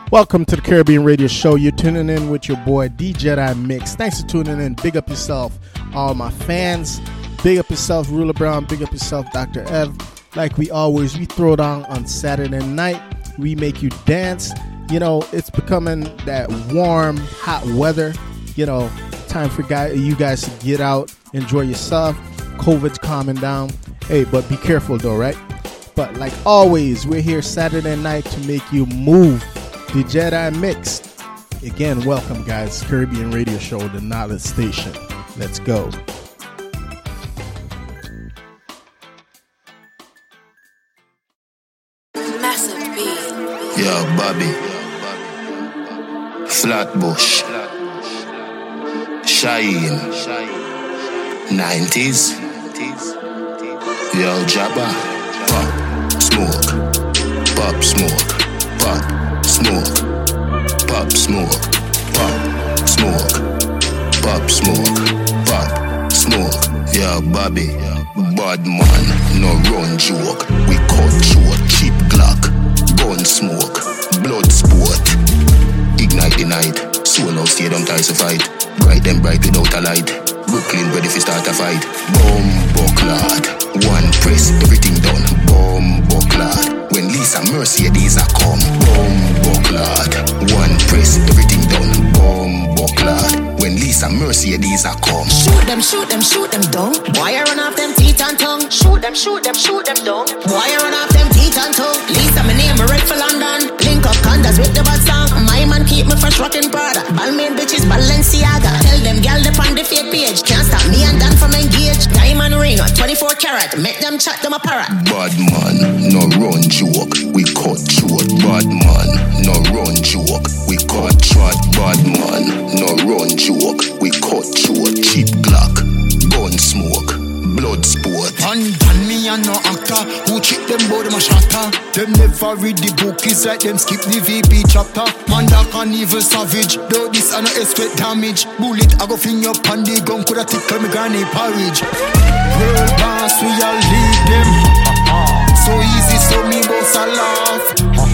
Welcome to the Caribbean Radio Show. You're tuning in with your boy DJ Mix. Thanks for tuning in. Big up yourself, all my fans. Big up yourself, Ruler Brown. Big up yourself, Dr. Ev. Like we throw down on Saturday night. We make you dance. You know, it's becoming that warm, hot weather. You know, time for you guys to get out, enjoy yourself. COVID's calming down. Hey, but be careful though, right? But like always, we're here Saturday night to make you move. The Jedi Mix. Again, welcome guys. Caribbean Radio Show, the Knowledge Station. Let's go. Massive beat. Yo, Bobby. Flatbush. Shine. 90s. Yo, Jabba. Pop, smoke. Pop, smoke. Pop. Smoke, pop, smoke, pop, smoke, pop, smoke, pop, smoke. Yeah, Bobby, bad man, no run joke. We cut short, cheap Glock, gun smoke, blood sport. Ignite the night, so now stadium ties to fight. Bright them bright without a light. Brooklyn ready for start a fight. Bomb-bucklad, one press, everything done. Bomb-bucklad. When Lisa Mercedes are come, bomb-bucklad. One press, everything done. Bomb-bucklad. When Lisa Mercedes are come. Shoot them down. Why I run off them teeth and tongue? Shoot them down. Why I run off them teeth and tongue? Lisa, my name, I read for London. Link up condas with the bad song. My man keep me fresh rockin' Prada. Balmain bitches, Balenciaga. Tell them gal they on the fake page. Can't stop me and Dan from engage. Diamond ring, 24 karat. Make them chat them a parrot. Bad man, no run joke. We cut short. Bad man, no run joke. We cut short. Bad man, no run joke. We cut short. Cheap Glock, gun smoke, blood sport. And me and no actor who cheat them bout them a shatter. Them never read the book, it's like them skip the VP chapter. Man that can evil savage, though this I no expect damage. Bullet I go fling up on the gun, coulda tickle me granny porridge. World boss we all lead them. So easy so me boss a laugh.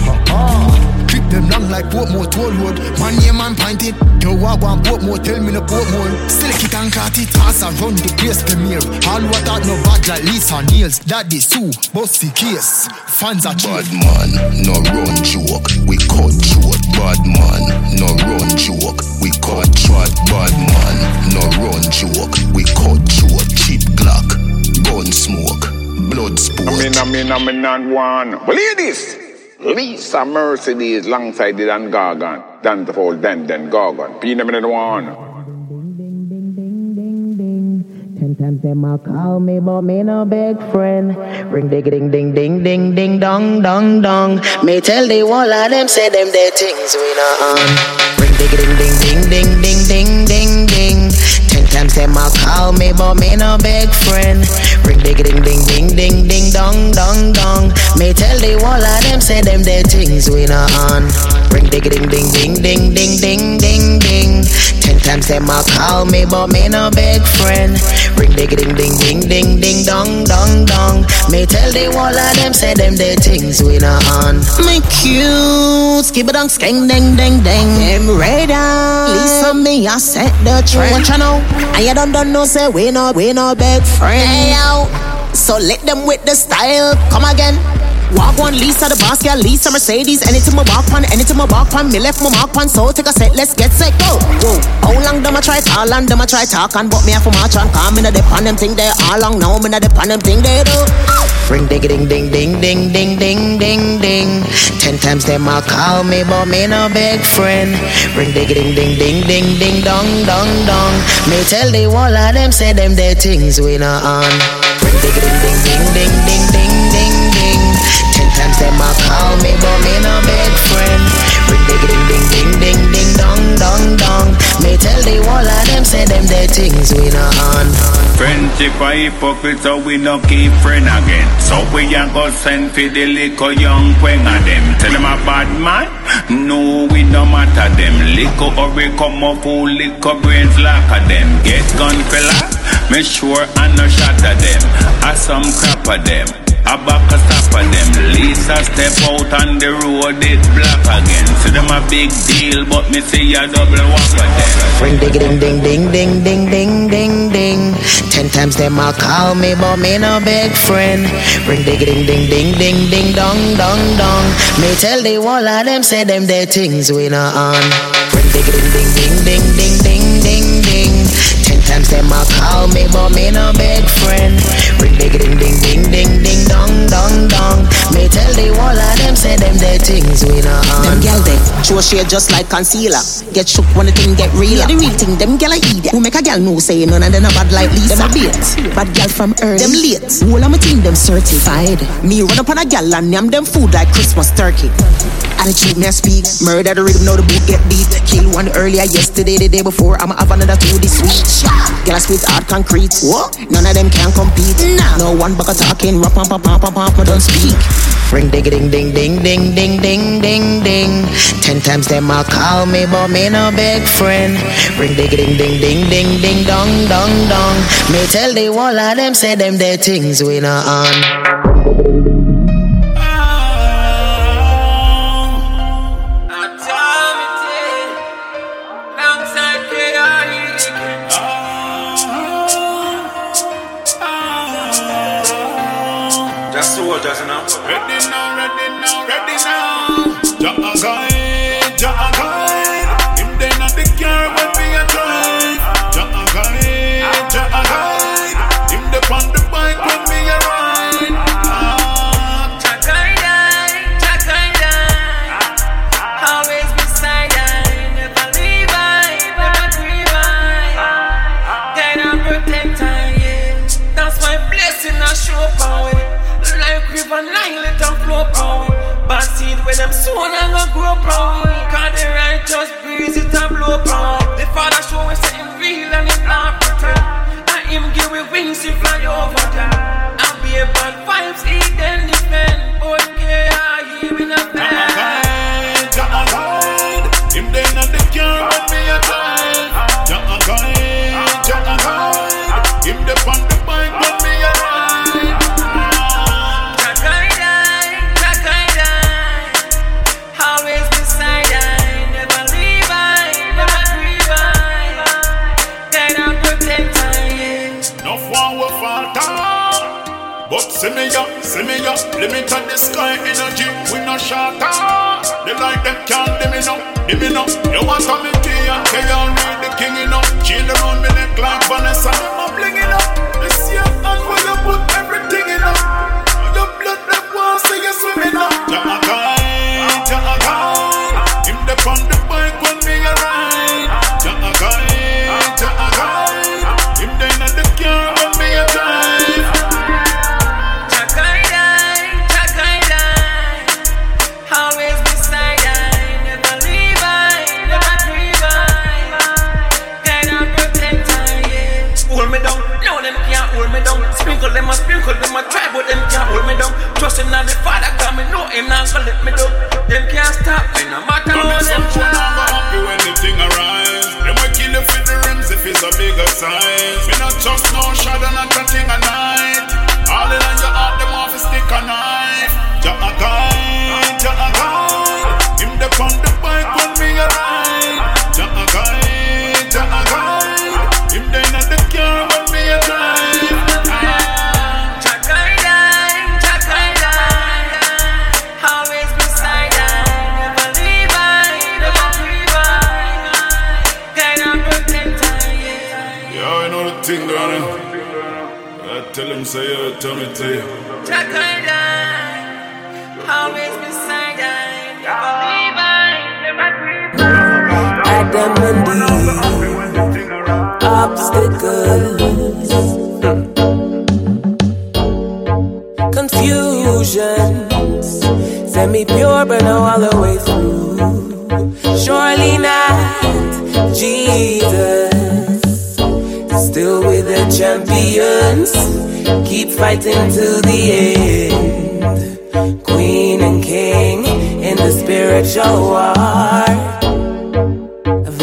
Clip them long like Portmore toll road. Man name and point it. Yo I want Portmore, tell me no Portmore. Still kick and cut it, as I run the place them here. All what out no bad like Lisa Niels. Daddy Sue, bossy case. Fans are bad man, no run joke. We cut short. Bad man, no run joke. We cut short. Bad man, no run joke. We cut short. Cheap Glock, gun smoke, blood sport. I mean, not one. Well, ladies, Lisa Mercedes alongside the Dan Gargan. Dan the whole Den Gargan. Be number one. 10 times them a call me, but me no big friend. Ring ding ding ding ding ding ding dong dong dong. Me tell the wall of them say them their things we not on. Ring ding ding ding ding ding ding ding ding. 10 times them a call me, but me no big friend. Ring ding ding ding ding ding ding dong dong dong. Me tell the wall of them say them their things we not on. Ring ding ding ding ding ding ding ding ding ding. 10 times them a call me, but me no big friend. Ring ding ding ding ding ding ding dong dong dong. Me tell the wall of them say them their things we not on. Me cute, skip it on skeng ding ding ding. Them radar, Lisa me I set the trend. What you know? And you don't know say we no big friend. Hey yo, so let them with the style. Come again. Walk one Lisa the boss, yeah, Lisa Mercedes. Anything my walk pan, me left my mark pan. So take a set, let's get set, go. Whoa. How long them a try call and them a try talk and but me have to march on. Come in a dip on them thing they all long now. Me a dip on them thing they do. Ring ding ding ding ding ding ding ding ding ding. 10 times them a call me, but me no big friend. Ring ding ding ding ding ding ding dong dong dong. Me tell the wall of them say them their things we not on. Ring ding ding ding ding ding ding ding ding ding. 10 times them a call me, but me no big friend. Ring ding ding ding ding ding ding dong dong dong. Me tell the wall of them say them their things we not on. Friendship a hypocrite, so we no keep friend again. So we a go send for the little young queen of them. Tell them a bad man, no we no matter them. Liquor or we come up full liquor brains like a them. Get gun fella, me sure I no shot at them. I some crap at them. I back a stop at them. Least police a step out on the road, it black again. So them a big deal, but me see a double walk again. Ring ding ding ding ding ding ding ding ding ding. 10 times them a call me, but me no big friend. Ring ding ding ding ding ding ding dong dong dong. Me tell the wall of them say them their things we not on. Ring ding ding ding ding ding ding ding ding ding. 10 times them a call me, but me no big friend. Ring ding ding ding ding ding ding dong dong dong. Me tell the wall of them say them their things we not on. Them gyal they show shade just like concealer. Get shook when the thing get real. Yeah, the real thing them gyal a eat. Who make a gyal know say none of them a bad like Lisa. Them a bait. Bad gyal from early. Them late. All of my team them certified. Me run up on a gyal and yam them food like Christmas turkey. Attitude me a speak. Murder the rhythm now the boot get beat. Kill one earlier yesterday, the day before. I'ma have another two this week. Gyal a spit hard concrete. What? None of them can compete. Nah. No one buck a talking. Rap pam pam pam pam pam. I don't speak. Ring ding ding ding ding ding ding ding ding ding. 10 times them a call me, but me no big friend. Ring ding ding ding ding ding ding dong dong dong. Me tell the wall of them say them their things we not on. Ready now, ready now, ready now. Jah guide, Jah guide. Him dey not the car when we a drive. Jah guide, Jah guide. Him dey on the bike when we a ride. Jah guide, Jah guide. Always beside I, never leave I, never grieve I. Guide and protect I, yeah. That's my blessing I show power. Like river Nile, it a flow power. Bad seed where them sown and go grow power. Cause the righteous breeze it a blow power. The Father show us that him real and him not pretend. And him give we wings to fly over them. And be a bad vibes, he then defend. But yeah, he will not die. Jah guide, him dey not the car when me a drive. Jah guide, Jah guide. Him dey on the bike when me a ride. But see me up, limit on the sky energy, we no shatter. They like them can't dim me no. You want to meet me and tell you read the king enough. Chill around me neck like Vanessa, I'm blinging up. This year and where you put everything in up. Your blood them wants say you swimming up. Jah guide, Jah guide. Him dey on the bike when me a ride. Jah guide, Jah guide. Him dey not the car when me a drive. Sprinkle them a try, but them can't hold me down. Trusting on the Father, cause me know him not gonna let me down. Them can't stop me, no matter how them try. I'm happy when the thing arrives. Them will kill you for the rims if it's a bigger size. Me not trust no shadow, not a thing a night. All in on your heart, them off a stick a knife. Jah guide, Jah guide. Him dey on the bike when me a ride. Jah guide, Jah guide. Him dey not the car when me a drive. Thing going I tell him say you, tell me to you. Jah guide I, always beside I, never leave I, never grieve I. Adam and Eve, obstacles, confusions, semi-pure but no all the way through. Surely not Jesus. Still with the champions, keep fighting to the end. Queen and king in the spiritual war of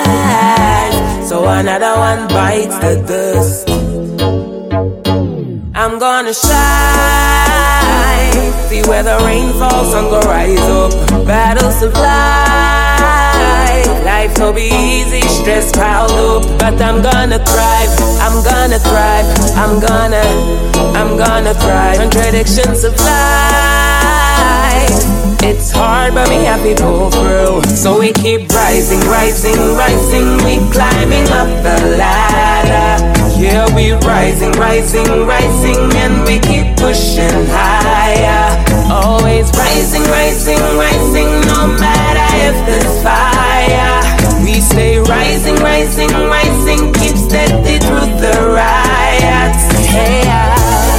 life. So another one bites the dust. I'm gonna shine. See where the rain falls, sun go rise up. Battles of life. Life no be easy, stress piled up. But I'm gonna thrive, I'm gonna thrive. I'm gonna thrive. Contradictions of life. It's hard but we have to pull through. So we keep rising, rising, rising. We climbing up the ladder. Yeah, we rising, rising, rising. And we keep pushing higher. Always rising, rising, rising. No matter if there's fire. We stay rising, rising, rising. Keep steady through the riots. Hey, hey,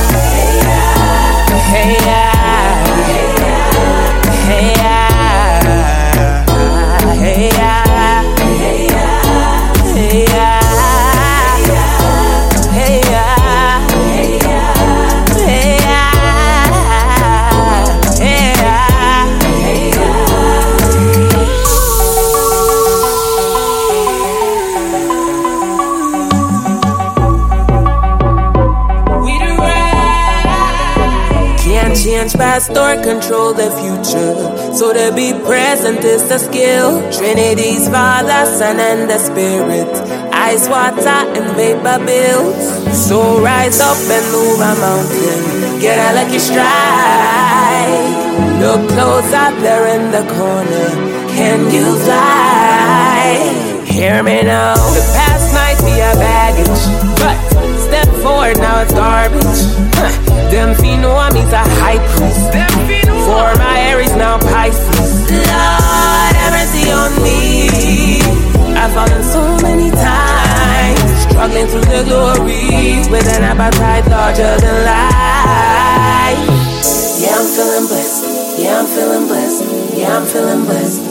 hey, hey. Change past or control the future. So to be present is the skill. Trinity's Father, Son, and the Spirit. Ice, water, and vapor built. So rise up and move a mountain. Get a lucky stride. Look close out there in the corner. Can you fly? Hear me now. The past might be a baggage, but step forward, now it's garbage. Them Fino me's a high priest. For my Aries now Pisces. Lord, have mercy on me. I've fallen so many times, struggling through the glory with an appetite larger than life. Yeah, I'm feeling blessed. Yeah, I'm feeling blessed. Yeah, I'm feeling blessed.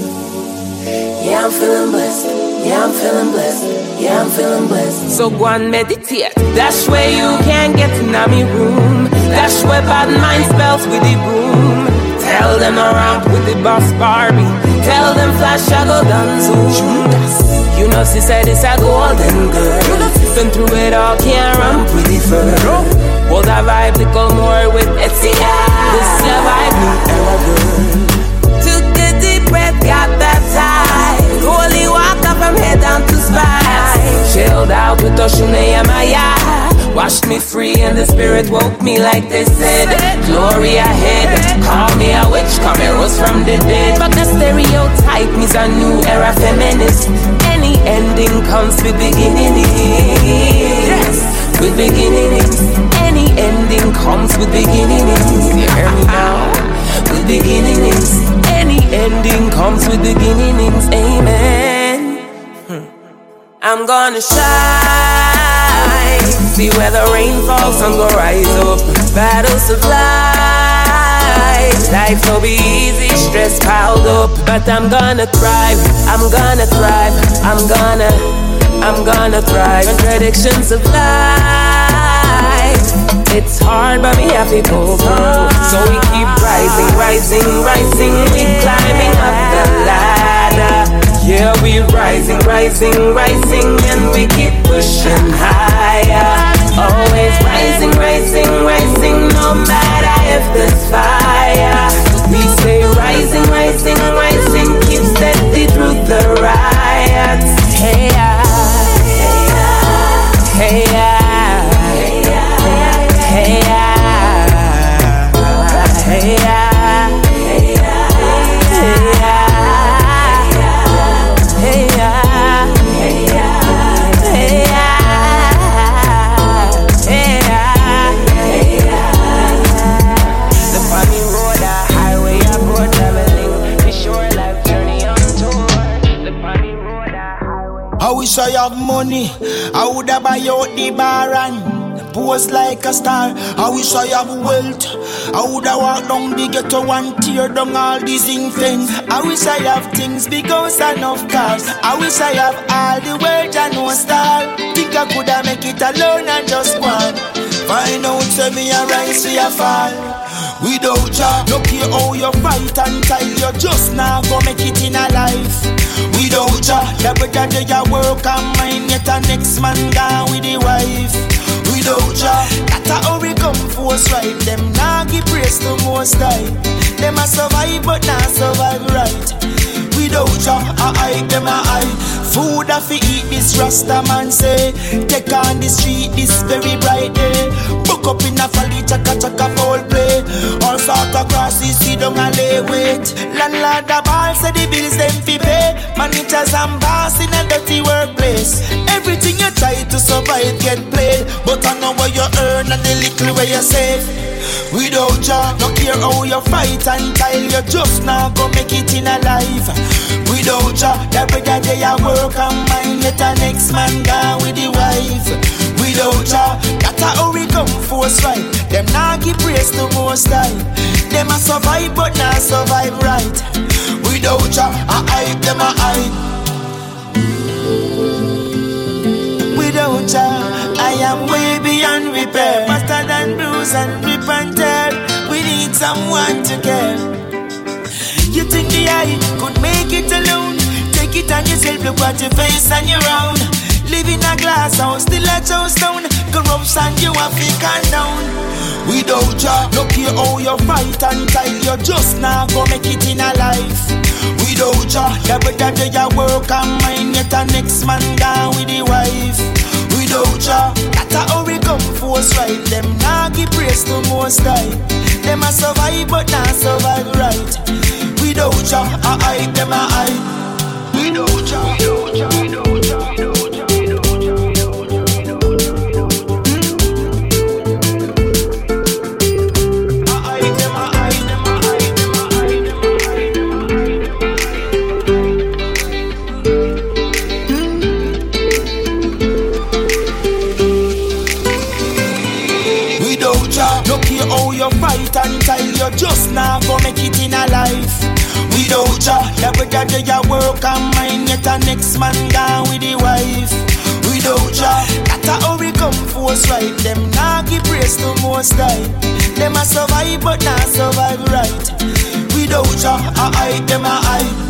Yeah, I'm feeling blessed. Yeah, I'm feeling blessed. Yeah, I'm feeling blessed. So go and meditate. That's where you can get in my room. That's where bad mind spells with the broom. Tell them around with the boss Barbie. Tell them flash I go down soon. You know she said it's a golden girl. Been through it all, can't run pretty fur. Hold that vibe, little more with Etsy. This is your vibe, new era girl. Took a deep breath, got baptized. Holy water from head down to spine. Chilled out with Oshune Yamaya. Washed me free and the spirit woke me like they said. Glory ahead, call me a witch, come and rose from the dead. But the stereotype is a new era feminist. Any ending comes with beginnings. Yes, with beginnings. Any ending comes with beginnings. You hear me now? With beginnings. Any ending comes with beginnings. Amen. I'm gonna shine. See where the rain falls, sun go rise up. Battles of life. Life no be easy, stress piled up. But I'm gonna thrive, I'm gonna thrive. I'm gonna thrive. Contradictions of life. It's hard but we have to pull through. So we keep rising, rising, rising. We climbing up the ladder. Yeah, we rising, rising, rising. And we keep pushing higher. Always rising, rising, rising. No matter if there's fire. We stay rising, rising, rising. Keep steady through the riots. Hey, hey, hey, hey, hey, hey. I wish I have money, I would have buy out the bar and pose like a star. I wish I have wealth, I would have walked down the ghetto and tear down all these things. I wish I have things because enough cars. I wish I have all the wealth and no star. Think I could have make it alone and just one. Find out say me a rise for your fall. Without ya, no care how you fight and try, you just now go make it in a life. Without ya, the better day you work and mine, yet a next man gone with the wife. Without ya, that's how we force right. Them nah give praise to most high. Them a survive but not survive right. Without ya, I hype them a high. Food a fi eat this Rasta man say. Take on the street this very bright day. Book up in a folly, chaka foul play. All sort of crosses, see down and lay wait. Landlord the ball say the bills them fi pay. Managers and boss in a dirty workplace. Everything you try to survive get played. But I know what you earn and the little where you save. Without ya, no care how you fight until you just now go make it in a life. Without ya, every day you work and mind, yet the next man gone with the wife. Without ya, that's how we come force right. Them not give praise to most high. Them a survive but not survive right. Without ya, I hype them a hype. Without ya, I am way beyond repair. Faster than bruise and rip and tear. We need someone to care. You think the eye could make it alone? Take it on yourself, look at your face and your own. Live in a glass house, still a Jonestown. Corruption you have to calm down. Without ya, no care how you fight until you just now go make it in a life. Without ya, every day you work and mind, yet the next man gone with the wife. Without ya, that's how we come force right. Them not give praise to most high. Them a survive but not survive right. Without ya, I hype them a hype. Without ya, without ya, without ya, without ya. How you fight until you just now go make it in a life. Without ya, every day you work and mind, yet the next man gone with the wife. Without ya, that's how we come force right. Them not give praise to most high. Them a survive but not survive right. Without ya, I hype them a hype.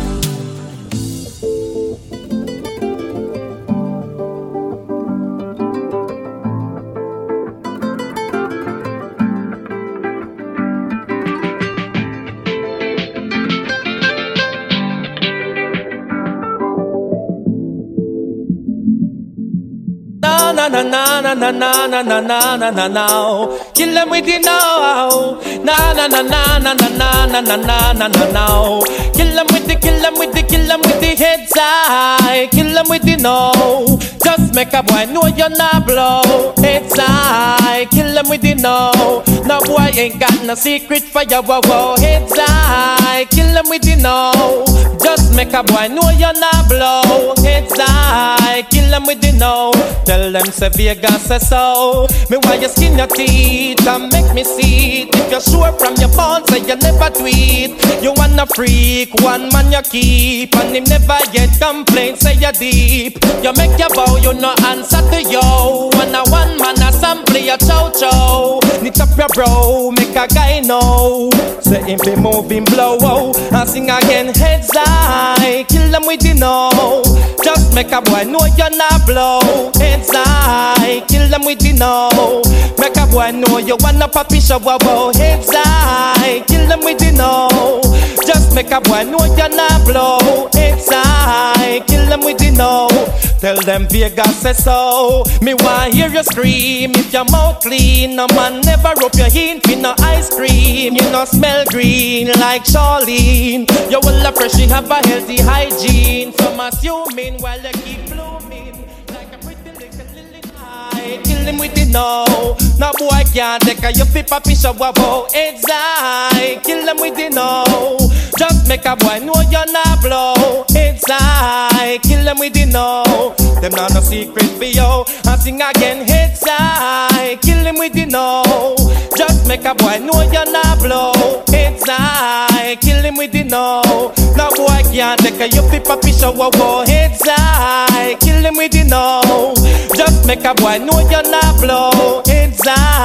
Na na na na na na na na na na na na. Kill them with the now. Na na na na na na na na na na na na na. Kill them with the, kill them with the, kill them with the heads high. Kill them with the no. Just make a boy know you're not blow. Heads high. Kill them with the no. No boy ain't got no secret for your wow. Heads high. Kill them with the no. Just make a boy know you're not blow. Heads high. Kill them with the no. Tell them say Vegas say so. Me why you skin your teeth and make me see it. If you're sure from your bones say you never tweet. You wanna freak, one man you keep, and him never get complaints say you deep. You make your bow, you no answer to yo. And a one man a sample your chow chow. Knit up your bro, make a guy know. Say him be moving blow, and sing again heads high. Kill them with the no. Just make a boy know you're not blow. Heads high, kill them with the no. Make a boy know you wanna papi shower. Heads high, kill them with the no. Just make a boy know you're not blow. Heads high, kill them with the no. Tell them Vegas say so. Me want hear you scream if your mouth clean. No man never rub your hint with no ice cream. You no smell green like Charlene. You will appreciate have a healthy hygiene. Some assuming while you keep blooming like a pretty little lily. Kill him with the no. No boy can't take a you fi papi shower. Heads high, kill them with the no. Just make a boy know you're not blow. Heads high, kill them with the no. Them not no secret for you. I sing again, heads high, kill them with the no. Just make a boy know you're not blow. Heads high, kill him with the no. No boy can't take a you fi papi shower. Heads high, kill him with the no. Just make a boy know you're not blow. Heads high,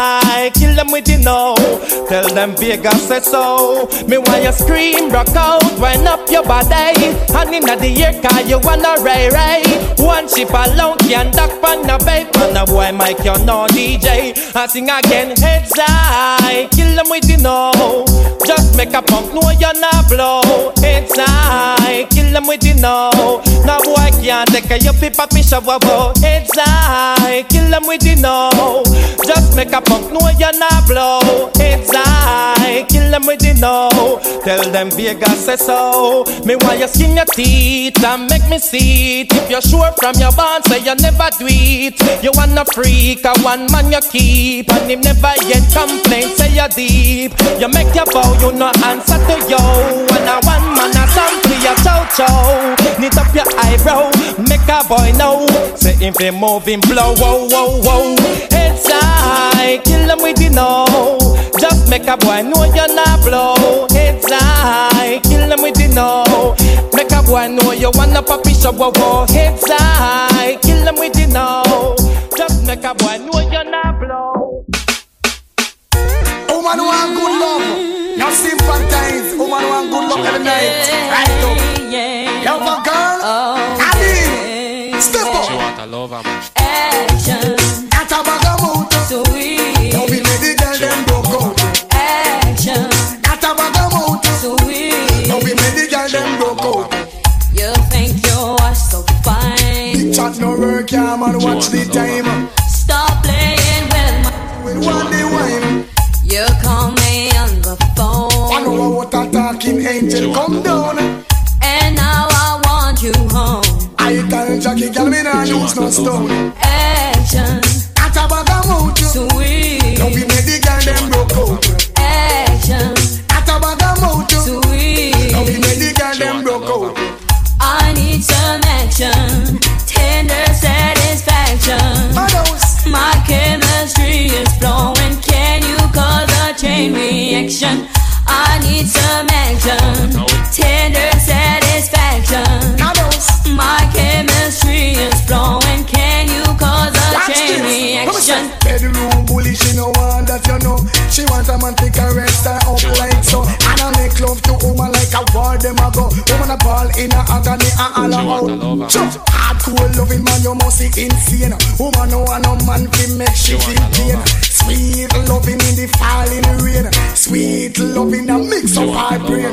I kill them with the no. Tell them Vegas say so. Me why you scream, rock out, wind up your body. And inna the air car you wanna ray ray. One ship alone can duck on the babe. And a boy Mike you no DJ. I sing again, heads high, kill them with the no. Just make a punk know you not blow. Heads high, kill them with the no. Now boy can't take a your paper fish of a bow. Heads high, kill them with the no. Just make a punk know you not blow. Heads high, kill them with the no. Tell them Vegas say so. Me want you skin your teeth and make me see it. If you're sure from your bond, say you never do it. You wanna freak, a one man you keep. And him never yet complain, say you're deep. You make your bow, you no answer to yo. And a one man a sample your chow. Knit up your eyebrow, make a boy know. Say if he moving blow, whoa, whoa, whoa. Heads high, kill them with the no. Just make a boy know you're not blow. Heads high, kill them with the no. Make a boy know you wanna puppy shop, whoa, whoa. Heads high, kill them with the no. Just make a boy know you're not blow. Woman want good love, now sympathize. Woman want good love every night. Right up, love a girl. Ali, step up. She want a lover, man. Action. That's a bag of mood. Sweet. Don't be made the girl them broke out. Action. That's a bag of mood. Sweet. Don't be made the girl them broke out. You think you are so fine. Big chat no work, yeah man. Watch the time. Stop playing with one day wine. You call me on the phone. I know what a talking angel come down. And now I want you home. I tell Jackie, girl, me nah use no stone. Action. That's a bag of mood. Sweet. Don't be made the girl them broke out. Action. That's a bag of mood. Sweet. Don't be made the girl them broke out. I need some action. Tender satisfaction. My chemistry is flowing. Can you cause a chain reaction? I need some action. Tender satisfaction. My chemistry is flowing. Can you cause a chain reaction? Bedroom bully, she no want that you know. She want a man to caress her up like so. And I make love to woman like a war them a go. Woman a ball in a agony and all out. Hardcore loving man, you must be insane. Woman no want no man to make she feel pain. Sweet loving in the falling rain. Sweet loving a mix of our brain.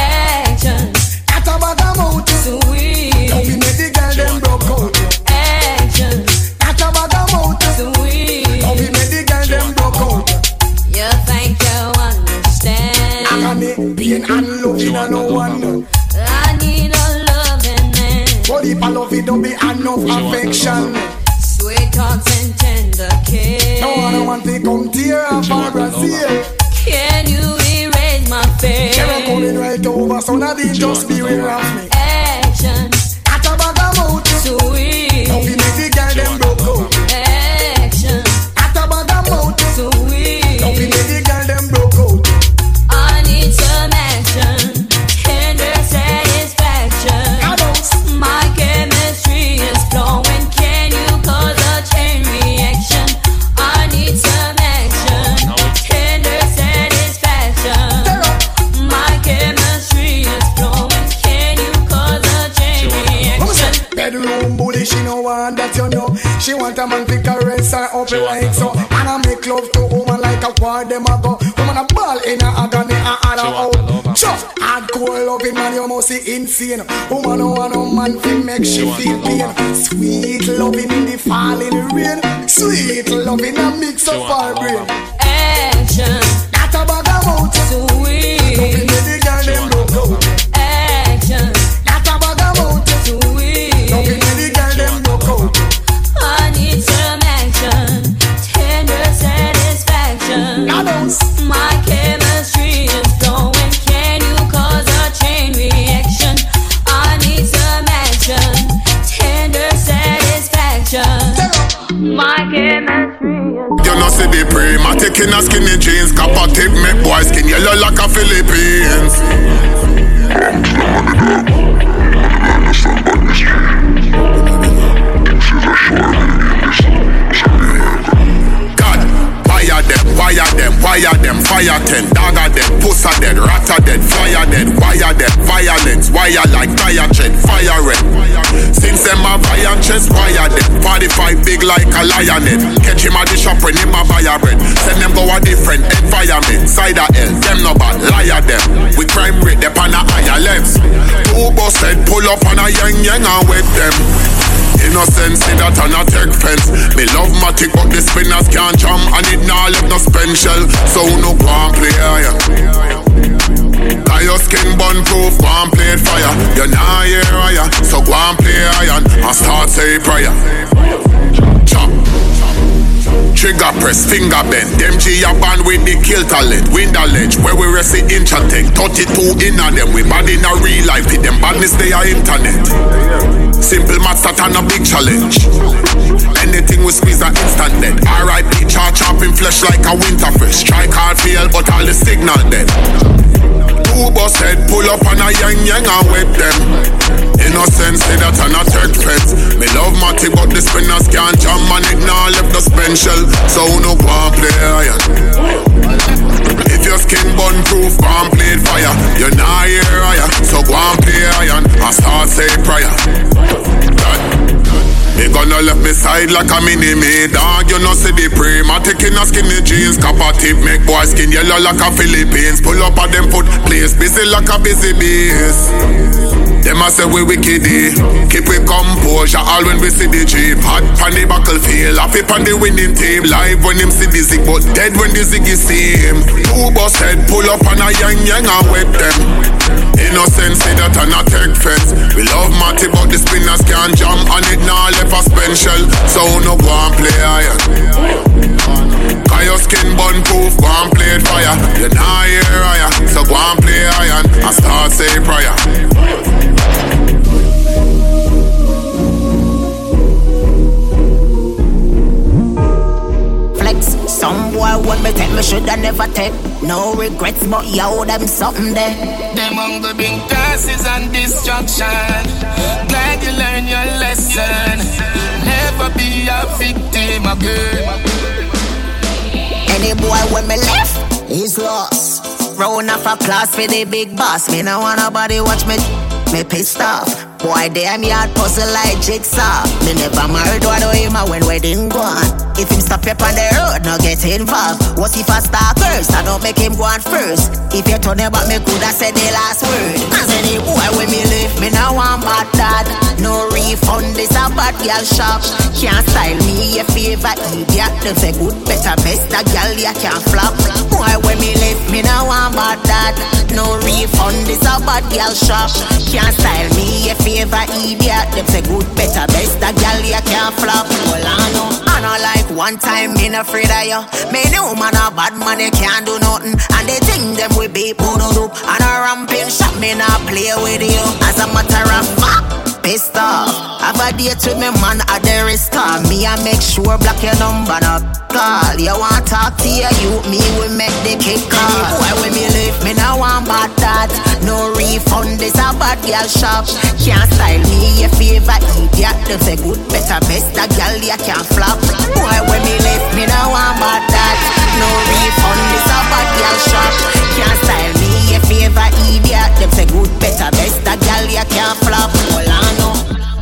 Action. At a bag of mouth. Sweet. Don't be make the girl them broke out. Action. At a bag of mouth. Sweet. Don't be make the girl them broke out. You think you understand? Agony, pain and loving and no one. I need a loving man. But if I love it, don't be enough affection. Sweet talks and tender kiss. No one want to come tear up our Brazil. Can you erase my face? You're coming right over, so now they just beware of me. Action. At a bag of mouth. Sweet. Don't be make the girl them broke out. Action. At a bag of mouth. Sweet. Don't be make the girl them broke out. I need some action. Tender satisfaction. My chemistry is flowing. Can you cause a chain reaction? I need some action. Tender satisfaction. My chemistry is flowing. Can you cause a chain reaction? Bedroom bully, she no want that you know. She want a man to caress her up like so. And I make love to woman like a war them a go. Woman a ball in a agony and all out. Just hardcore loving man, you must be insane. Woman no want no man to make she feel pain. Sweet loving in the falling rain. Sweet loving a mix of our brain. Action. That's a bag of mouth. Sweet. Don't be made the girl them broke out. Action. That's a bag of mouth. Sweet. Don't be made the girl them broke out. I need some action. Tender satisfaction. My chemistry is flowing. Can you cause a chain reaction? I need some action. Tender satisfaction. My chemistry is You know see the prematic in a skinny jeans. Copper tip make boy skin yellow like a Philippines. God, fire them. Wire them, fire 10. Dagger dead, pussa dead, rata dead, flyer dead, wire dead, violence, wire like tire tread, fire red. Since them a iron chest, wire dead, 45 big like a lioness. Catch him at the shop when him a buy a bread. Send them go a different environment, side of hell, them no bad, liar them. We crime rate, them on a higher lens. Two busted, pull up on a yang and wet them. Innocence, see that on a tech fence. Me love matic, but the spinners can't jam, and it nah left no spend shell. So no go and play iron. Got your skin bun proof, go and play fire. You nah hear higher, so go and play iron and start say prayer. Chop. Trigger press, finger bend. Them G a band with the kill talent. Window ledge, where we rest the inch and take 32 in on them. We bad in a real life, with them badness they are internet. Simple maths that on a big challenge. Anything we squeeze a instant dead. R.I.P. chopping flesh like a winter fresh. Strike hard feel, but all the signal dead. Two bus head, pull up on a yang and wet them. Innocence, say that on a third fence. Me love Matty, but the spinners can't jam, and it nah left the spend shell. So no go and play iron. If your skin bun proof, go and play fire. You nah hear higher, so go and play iron and start say prayer. Me gonna left me side like a mini-me dog. You know see the prey. Ma taking a skinny jeans. Copper tip make boy skin yellow like a Philippines. Pull up at them foot place. Busy like a busy bees. Them a say we wicked. Keep we composure all when we see the jeep. Hot pan the battlefield. Happy pan the winning team. Live when him see the zig, but dead when the ziggy see him. Two bus head pull up on a yang and wet them. Innocence see that on a tech fence. We love Matty, but the spinners can't jam, and it nah left a spend shell. So no go and play iron. Got your skin bun proof, go and play fire. You nah hear higher, so go and play iron and start say prayer. Some boy want me take, me shoulda never take. No regrets, but yo, them something there. Them hunger bring curses and destruction. Glad you learn your lesson. Never be a victim again. Any boy when me left, he's lost. Round of applause for the big boss. Me no want nobody watch me pissed off. Boy, damn yard puzzle like jigsaw. Me never married one of him when wedding gone. If him stop up on the road, no get involved. What if I start first? I don't make him go on first. If you turn about me, could I say the last word? As any boy when me leave, me no want bad dad. No refund, this a bad girl shop. Can't style me a favor idiot. Them say good, better, best, a girl you can't flop. Boy when me leave, me no want bad dad. No refund, this a bad girl shop. Can't style me a favor idiot. Them say good, better, best, a girl you can't flop. Well I know like one time me not afraid of you. Me know man a bad man, they can't do nothing. And they think them we be put up. And a ramping shot, me not play with you. As a matter of fact, pissed off. Have a date with me man at the risk of me. I make sure block your number not call. You want talk to you, me we make the kick call. Why when me leave, me now want bad that. No refund, this a bad girl shop. Can't style me a favor idiot. Them say good, better, best, a girl you can't flop. Why when me leave, me now want bad that. No refund, this a bad girl shop. Can't style me a favor idiot. Them say good, better, best, a girl you can't flop. Well I know.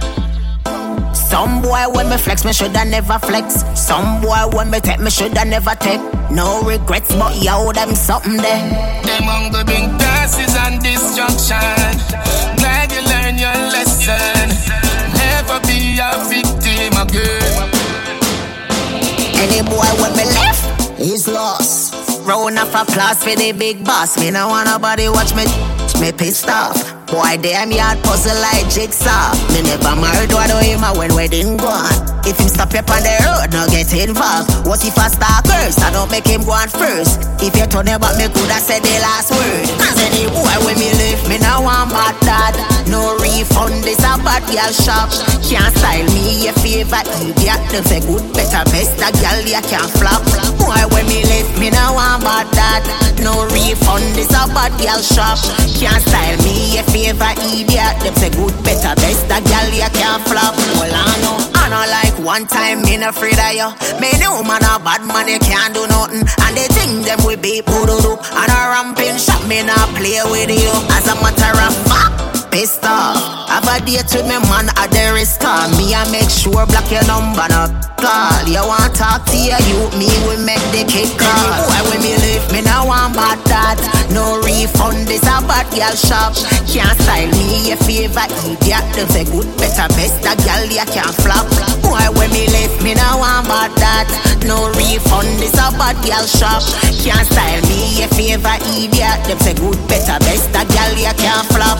Some boy when me flex, me shoulda never flex. Some boy when me take, me shoulda never take. No regrets, but yo, them something there. Them hunger bring curses and destruction. Glad you learn your lesson. Never be a victim again. Any boy when me left, he's lost. Round of applause for the big boss. Me no want nobody watch me pissed off. Boy, damn yard puzzle like jigsaw. Me never married one of him when wedding gone. If him stop up on the road, no get involved. What if I start first? I don't make him go on first. If you turn about me, could I say the last word? As any boy when me leave, me now want bad dad. No refund, this a bad girl shop. Can't style me a favor idiot. Them say good, better, best, a girl you can't flop. Boy when me leave, me now want bad dad. No refund, this a bad bad girl shop. Can't style me if you ever idiot. Them say good, better, best, that girl you can't flop. Well, I know like one time, me not afraid of you. Me know man a bad man, you can't do nothing. And they think them we be poo-doo-doo. And a ramping shot, me not play with you. As a matter of fact, pissed off. Have a date with me man at the risk. Me I make sure block your number no call. You want talk to your youth, me will make the kick call. Why when me live, me now want bad that. No refund, this a bad girl shop. Can't style me if you ever idiot. Them say good, better, best, that girl you can't flop. Why when me live, me now want bad that. No refund, this a bad girl shop. Can't style me if you ever idiot. Them say good, better, best, that girl you can't flop.